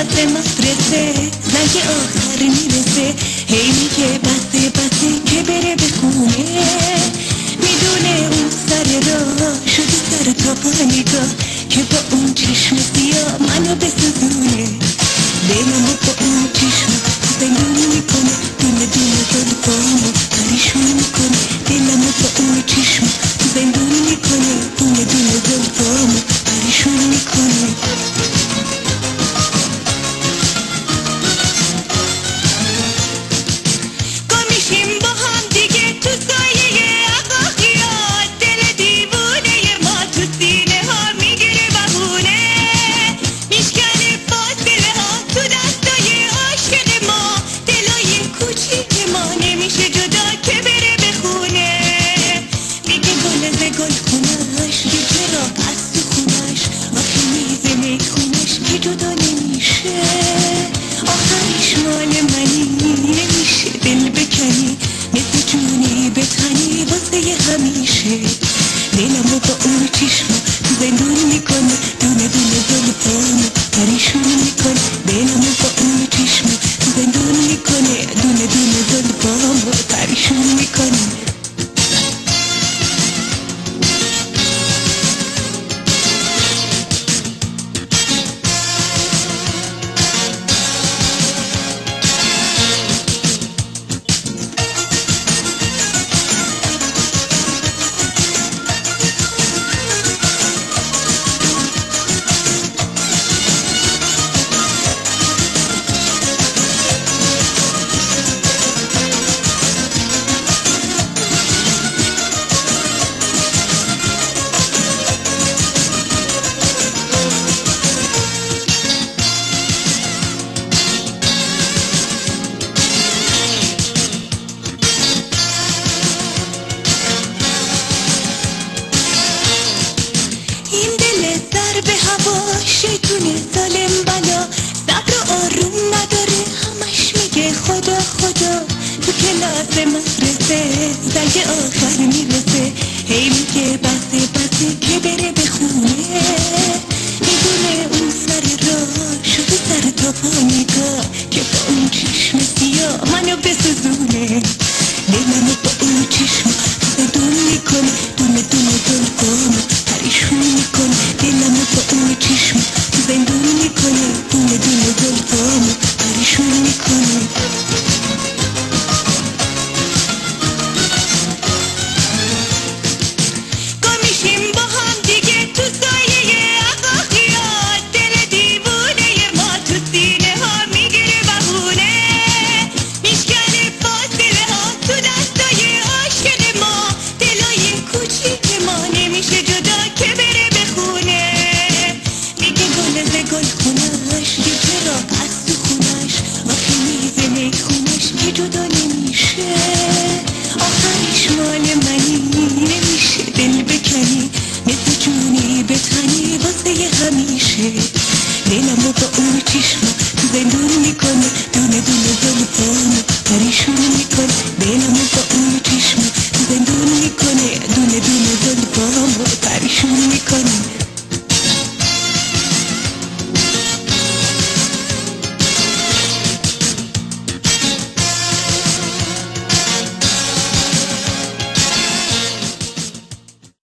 کلاس مدرسه زنگ آخر میرسه، هی میگه بسه بسه که بره بخونه. میدونه اون سر راه شده سر تا پا نگاه که با اون چشم سیاه منو بسوزونه. دلمو با اون چشم زندون میکنه، دونه دونه زلفامو پریشون میکنه. دلمو با اون چشم زندون میکنه، دونه دونه زلفامو پریشون میکنه. جدا نمیشه آخرش مال منی، نمیشه دل بکنی مثل جونی بتنی واسه همیشه. دلمو با اون چشم زندون میکنه، دونه دونه زلفامو پریشون میکنه. دلمو با اون چشم زندون میکنه، دونه دونه زلفامو پریشون میکنه. شیطونه ظالم بلا صبر و آروم نداره، همش میگه خدا خدا. تو کلاس مدرسه زنگ آخر میرسه، هی میگه بسه بسه که بره بخونه. میدونه اون سر راه شده سر تا پا نگاه که با اون چشم سیاه منو بسوزونه. دلمو با اون چشم زندون میکنه، دونه دونه زلفامو پریشون میکنه. دلمو با اون چشم زندون میکنه، دونه دونه زلفامو پریشون میکنه. گمیشیم با هم دیگه تو سایه عقاقیات، دل دیوونه ما تو سینه ها میگیره بهونه. میشکنه فاصله ها تو دستای عاشق ما، دلای کوچیک ما نمیشه جدا که بره بخونه. میگه گل خونش یه چراغ از تو خونش، آخه میزه میخونش که جدا نمیشه. آخرش مال منی، نمیشه دل بکنی مثل جونی بتنی واسه همیشه. دلمو با اون چشم زندون میکنه، دونه دونه زلفامو پریشون میکنه. دلمو با اون چشم زندون میکنه، دونه دونه زلفامو پریشون میکنه.